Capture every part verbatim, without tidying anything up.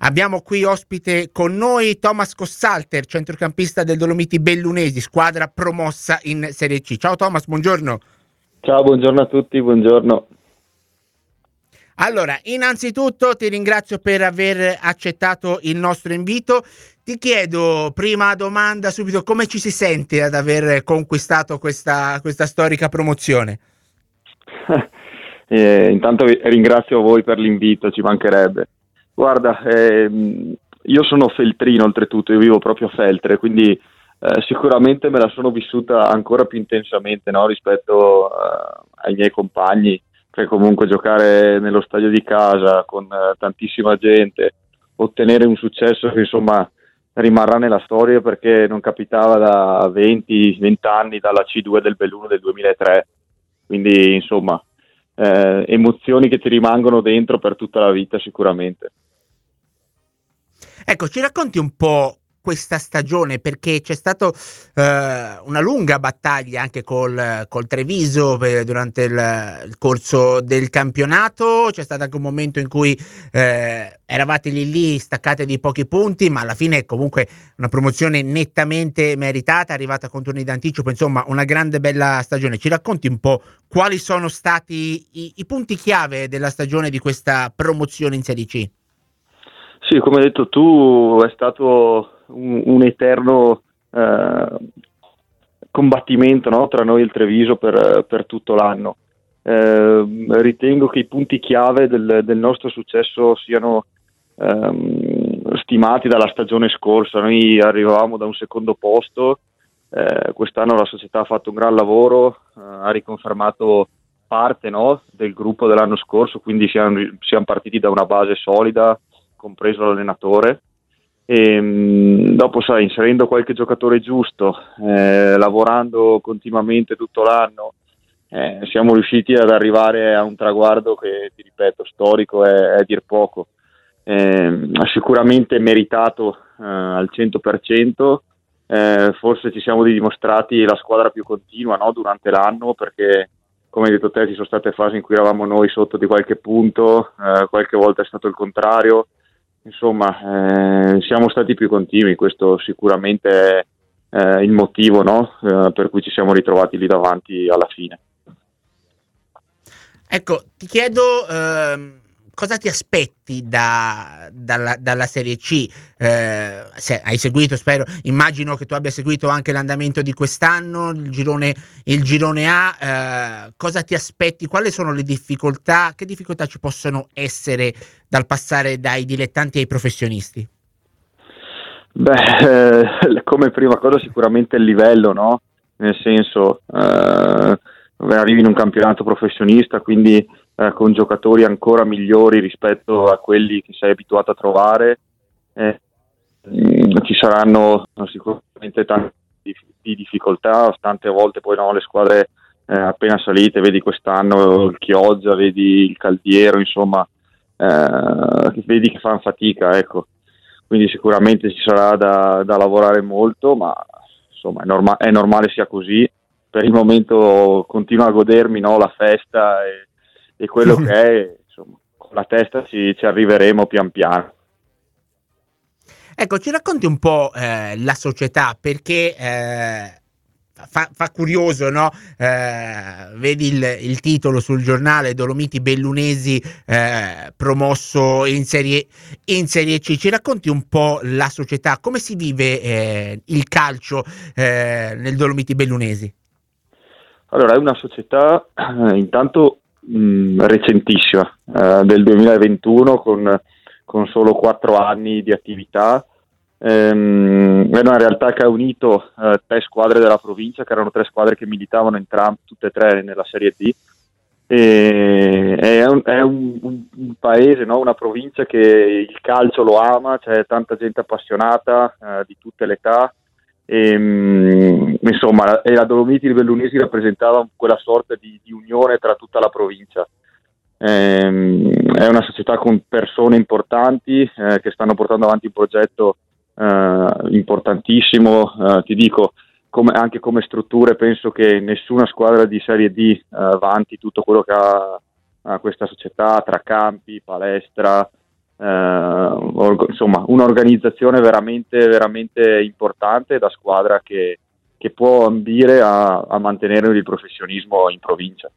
Abbiamo qui ospite con noi Thomas Cossalter, centrocampista del Dolomiti Bellunesi, squadra promossa in Serie C. Ciao Thomas, buongiorno. Ciao, buongiorno a tutti, buongiorno. Allora, innanzitutto ti ringrazio per aver accettato il nostro invito. Ti chiedo, prima domanda subito, come ci si sente ad aver conquistato questa, questa storica promozione? eh, intanto ringrazio voi per l'invito, ci mancherebbe. Guarda, ehm, io sono feltrino oltretutto, io vivo proprio a Feltre, quindi eh, sicuramente me la sono vissuta ancora più intensamente, no, rispetto eh, ai miei compagni, che comunque giocare nello stadio di casa con eh, tantissima gente, ottenere un successo che insomma rimarrà nella storia perché non capitava da venti venti anni dalla C due del Belluno del duemilatré, quindi insomma eh, emozioni che ti rimangono dentro per tutta la vita sicuramente. Ecco, ci racconti un po' questa stagione, perché c'è stato eh, una lunga battaglia anche col, col Treviso eh, durante il, il corso del campionato. C'è stato anche un momento in cui eh, eravate lì lì staccate di pochi punti, ma alla fine comunque una promozione nettamente meritata, arrivata con turni d'anticipo, insomma una grande bella stagione. Ci racconti un po' quali sono stati i, i punti chiave della stagione di questa promozione in Serie C? Sì, come hai detto tu, è stato un, un eterno eh, combattimento, no, tra noi e il Treviso per, per tutto l'anno. Eh, ritengo che i punti chiave del, del nostro successo siano ehm, stimati dalla stagione scorsa. Noi arrivavamo da un secondo posto, eh, quest'anno la società ha fatto un gran lavoro, eh, ha riconfermato parte, no, del gruppo dell'anno scorso, quindi siamo, siamo partiti da una base solida, compreso l'allenatore, e mh, dopo sai, inserendo qualche giocatore giusto, eh, lavorando continuamente tutto l'anno, eh, siamo riusciti ad arrivare a un traguardo che, ti ripeto, storico è, è dir poco. Eh, sicuramente meritato eh, al cento per cento, eh, forse ci siamo dimostrati la squadra più continua, no, durante l'anno, perché come hai detto te ci sono state fasi in cui eravamo noi sotto di qualche punto, eh, qualche volta è stato il contrario. Insomma, eh, siamo stati più continui, questo sicuramente è eh, il motivo, no? eh, per cui ci siamo ritrovati lì davanti alla fine. Ecco, ti chiedo ehm, cosa ti aspetti da, dalla, dalla Serie C? Eh, se hai seguito, spero, immagino che tu abbia seguito anche l'andamento di quest'anno, il girone, il girone A. Eh, cosa ti aspetti? Quali sono le difficoltà? Che difficoltà ci possono essere dal passare dai dilettanti ai professionisti? Beh, eh, come prima cosa sicuramente il livello, no? Nel senso, eh, arrivi in un campionato professionista, quindi eh, con giocatori ancora migliori rispetto a quelli che sei abituato a trovare, eh, mh, ci saranno sicuramente tante di difficoltà, tante volte poi no, le squadre eh, appena salite, vedi quest'anno il Chioggia, vedi il Caldiero, insomma, eh, vedi che fanno fatica, ecco. Quindi sicuramente ci sarà da, da lavorare molto, ma insomma è, norma- è normale sia così. Per il momento continuo a godermi, no, la festa e, e quello che è, insomma, con la testa ci, ci arriveremo pian piano. Ecco, ci racconti un po' eh, la società, perché eh, fa, fa curioso, no? Eh, vedi il, il titolo sul giornale, Dolomiti Bellunesi eh, promosso in serie, in serie C. Ci racconti un po' la società, come si vive eh, il calcio eh, nel Dolomiti Bellunesi? Allora, è una società eh, intanto mh, recentissima, eh, del duemilaventuno, con, con solo quattro anni di attività. Ehm, è una realtà che ha unito eh, tre squadre della provincia, che erano tre squadre che militavano entrambe, tutte e tre nella Serie D. E, è un, è un, un, un paese, no? Una provincia che il calcio lo ama, c'è tanta gente appassionata eh, di tutte le età. E, mh, insomma, e la Dolomiti Bellunesi rappresentava quella sorta di, di unione tra tutta la provincia. Ehm, è una società con persone importanti eh, che stanno portando avanti un progetto eh, importantissimo. Eh, ti dico, come, anche come strutture penso che nessuna squadra di Serie D eh, vanti tutto quello che ha, ha questa società, tra campi, palestra, eh, or- insomma un'organizzazione veramente, veramente importante da squadra che, che può ambire a, a mantenere il professionismo in provincia.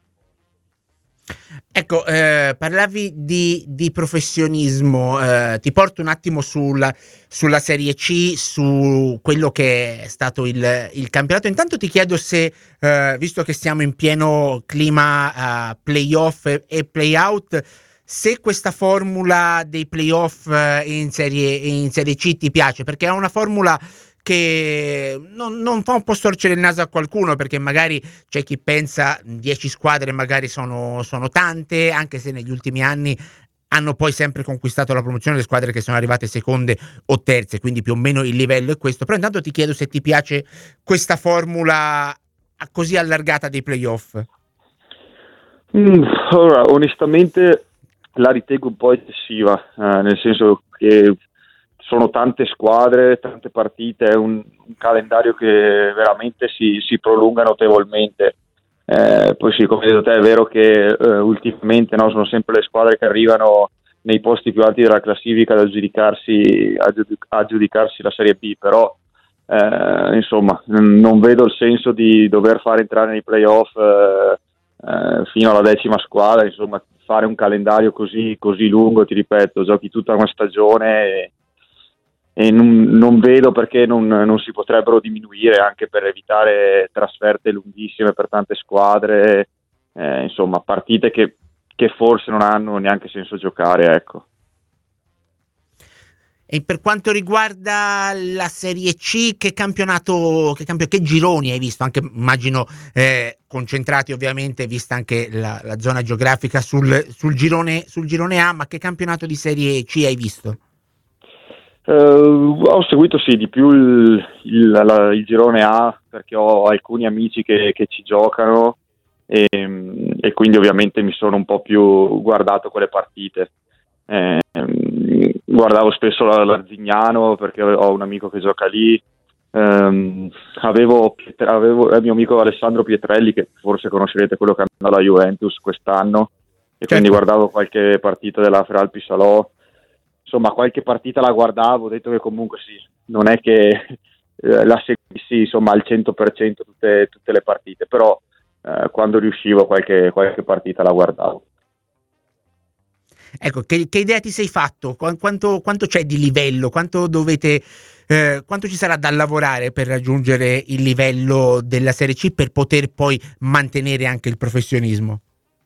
Ecco, eh, parlavi di, di professionismo, eh, ti porto un attimo sulla, sulla Serie C, su quello che è stato il, il campionato. Intanto ti chiedo se, eh, visto che siamo in pieno clima uh, playoff e, e playout, se questa formula dei playoff uh, in serie, in Serie C ti piace, perché è una formula che non, non fa un po' storcere il naso a qualcuno, perché magari c'è chi pensa dieci squadre magari sono, sono tante, anche se negli ultimi anni hanno poi sempre conquistato la promozione le squadre che sono arrivate seconde o terze, quindi più o meno il livello è questo. Però intanto ti chiedo se ti piace questa formula così allargata dei playoff. Mm, allora, onestamente la ritengo un po' eccessiva, eh, nel senso che sono tante squadre, tante partite, è un, un calendario che veramente si, si prolunga notevolmente. Eh, poi sì, come hai detto te, è vero che eh, ultimamente, no, sono sempre le squadre che arrivano nei posti più alti della classifica ad aggiudicarsi, a giudic- a giudicarsi la Serie B, però eh, insomma n- non vedo il senso di dover fare entrare nei playoff eh, eh, fino alla decima squadra, insomma fare un calendario così, così lungo, ti ripeto, giochi tutta una stagione e, e non, non vedo perché non, non si potrebbero diminuire, anche per evitare trasferte lunghissime per tante squadre, eh, insomma partite che, che forse non hanno neanche senso giocare, ecco. E per quanto riguarda la Serie C, che campionato, che, campio, che gironi hai visto? Anche immagino eh, concentrati ovviamente, vista anche la, la zona geografica sul, sul, girone, sul girone A, ma che campionato di Serie C hai visto? Uh, ho seguito sì di più il, il, la, il girone A, perché ho alcuni amici che, che ci giocano e, e quindi ovviamente mi sono un po' più guardato quelle partite. Eh, guardavo spesso l'Arzignano perché ho un amico che gioca lì. Um, avevo, avevo il mio amico Alessandro Pietrelli, che forse conoscerete, quello che è andato alla Juventus quest'anno, e certo. Quindi guardavo qualche partita della Feralpi Salò. Insomma, qualche partita la guardavo, ho detto che comunque sì, non è che eh, la seguissi insomma al cento per cento tutte, tutte le partite, però eh, quando riuscivo qualche, qualche partita la guardavo. Ecco, che, che idea ti sei fatto? Qu- Quanto, quanto c'è di livello? Quanto dovete, eh, quanto ci sarà da lavorare per raggiungere il livello della Serie C per poter poi mantenere anche il professionismo?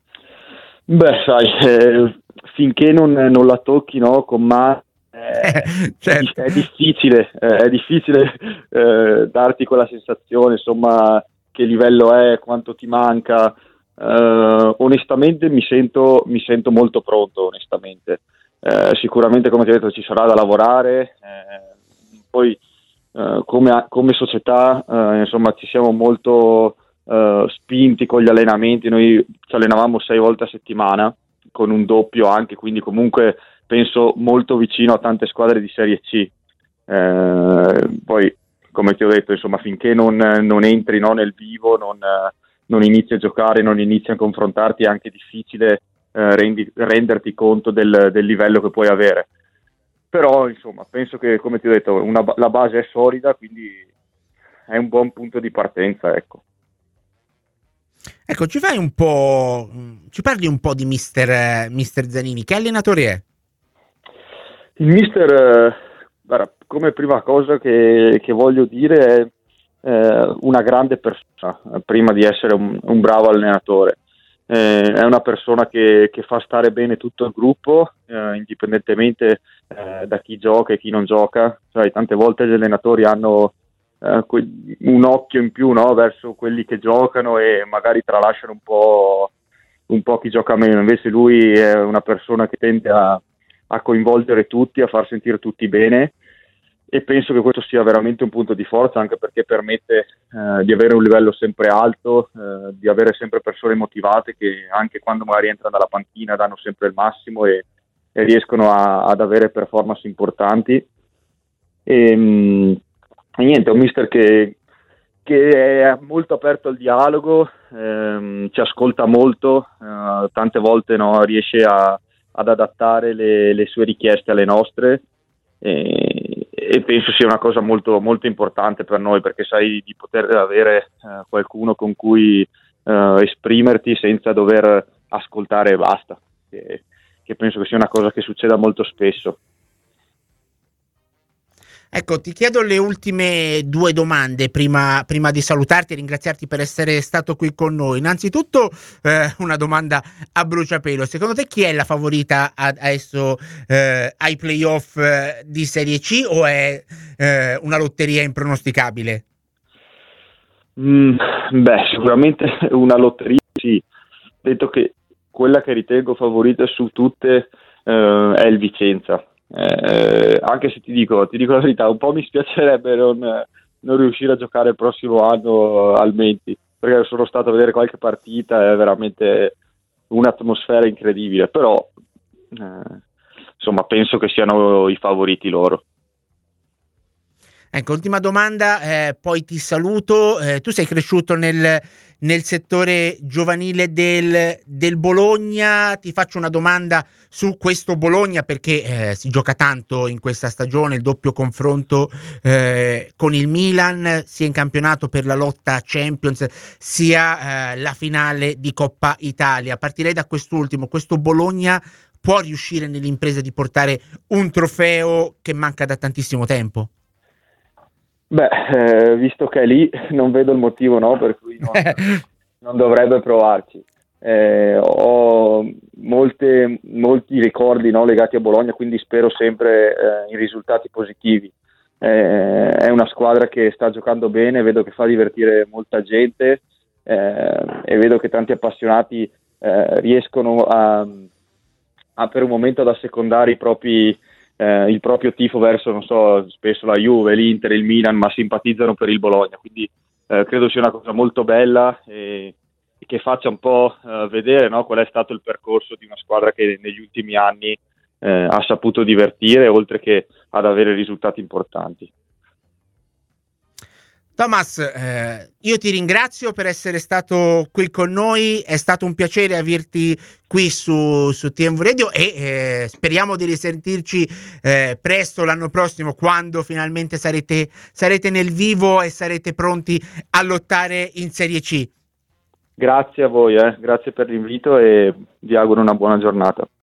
Beh, sai, eh, finché non, non la tocchi, no, con mano, eh, certo. è, è difficile, eh, è difficile eh, darti quella sensazione, insomma, che livello è, quanto ti manca. Uh, onestamente mi sento, mi sento molto pronto, onestamente. Uh, sicuramente, come ti ho detto, ci sarà da lavorare. Uh, poi, uh, come, come società, uh, insomma, ci siamo molto uh, spinti con gli allenamenti. Noi ci allenavamo sei volte a settimana, con un doppio anche, quindi comunque penso molto vicino a tante squadre di Serie C. Uh, poi, come ti ho detto, insomma, finché non, non entri, no, nel vivo, non non inizi a giocare, non inizi a confrontarti, è anche difficile eh, rendi, renderti conto del, del livello che puoi avere. Però, insomma, penso che, come ti ho detto, una, la base è solida, quindi è un buon punto di partenza, ecco. Ecco, ci fai un po', ci parli un po' di mister, mister Zanini, che allenatore è? Il mister, eh, guarda, come prima cosa che, che voglio dire è Eh, una grande persona, eh, prima di essere un, un bravo allenatore. Eh, è una persona che, che fa stare bene tutto il gruppo, eh, indipendentemente eh, da chi gioca e chi non gioca. Sai, tante volte gli allenatori hanno eh, que- un occhio in più, no, verso quelli che giocano e magari tralasciano un po', un po' chi gioca meno. Invece lui è una persona che tende a, a coinvolgere tutti, a far sentire tutti bene, e penso che questo sia veramente un punto di forza, anche perché permette eh, di avere un livello sempre alto, eh, di avere sempre persone motivate che anche quando magari entrano dalla panchina danno sempre il massimo e, e riescono a, ad avere performance importanti. E, mh, e niente, è un mister che, che è molto aperto al dialogo, ehm, ci ascolta molto, eh, tante volte, no, riesce a ad adattare le, le sue richieste alle nostre, e, e penso sia una cosa molto, molto importante per noi, perché sai di poter avere eh, qualcuno con cui eh, esprimerti senza dover ascoltare e basta, che, che penso che sia una cosa che succeda molto spesso. Ecco, ti chiedo le ultime due domande prima, prima di salutarti e ringraziarti per essere stato qui con noi. Innanzitutto, eh, una domanda a bruciapelo. Secondo te chi è la favorita adesso eh, ai playoff eh, di Serie C, o è eh, una lotteria impronosticabile? Mm, beh, sicuramente una lotteria, sì. Detto che quella che ritengo favorita su tutte eh, è il Vicenza. Eh, anche se ti dico, ti dico la verità, un po' mi spiacerebbe non, non riuscire a giocare il prossimo anno al Menti, perché sono stato a vedere qualche partita, è veramente un'atmosfera incredibile, però eh, insomma penso che siano i favoriti loro. Ecco, ultima domanda, eh, poi ti saluto. Eh, tu sei cresciuto nel, nel settore giovanile del, del Bologna. Ti faccio una domanda su questo Bologna, perché eh, si gioca tanto in questa stagione, il doppio confronto eh, con il Milan, sia in campionato per la lotta Champions, sia eh, la finale di Coppa Italia. Partirei da quest'ultimo. Questo Bologna può riuscire nell'impresa di portare un trofeo che manca da tantissimo tempo? Beh, eh, visto che è lì, non vedo il motivo, no, per cui non, non dovrebbe provarci. Eh, ho molte, molti ricordi, no, legati a Bologna, quindi spero sempre eh, in risultati positivi. Eh, è una squadra che sta giocando bene, vedo che fa divertire molta gente eh, e vedo che tanti appassionati eh, riescono a, a per un momento ad assecondare i propri Eh, il proprio tifo verso, non so, spesso la Juve, l'Inter, il Milan, ma simpatizzano per il Bologna, quindi eh, credo sia una cosa molto bella e, e che faccia un po' eh, vedere, no, qual è stato il percorso di una squadra che negli ultimi anni eh, ha saputo divertire, oltre che ad avere risultati importanti. Thomas, eh, io ti ringrazio per essere stato qui con noi, è stato un piacere averti qui su, su T M V Radio e eh, speriamo di risentirci eh, presto l'anno prossimo, quando finalmente sarete, sarete nel vivo e sarete pronti a lottare in Serie C. Grazie a voi, eh. Grazie per l'invito e vi auguro una buona giornata.